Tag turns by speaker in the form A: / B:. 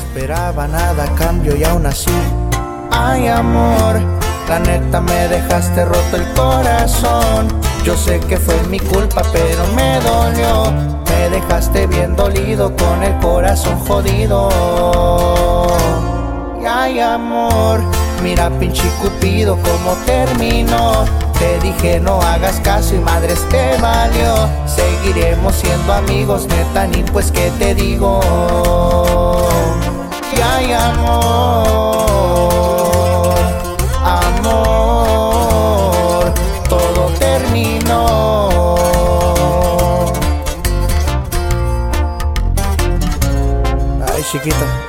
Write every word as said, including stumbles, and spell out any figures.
A: esperaba nada a cambio y aún así. Ay, amor, la neta me dejaste roto el corazón. Yo sé que fue mi culpa, pero me dolió. Me dejaste bien dolido, con el corazón jodido. Y ay, amor, mira pinche Cupido cómo terminó. Te dije no hagas caso y madres te valió. Seguiremos siendo amigos, neta, ni pues qué te digo. Y ay, amor, amor, todo terminó. Ay, chiquita.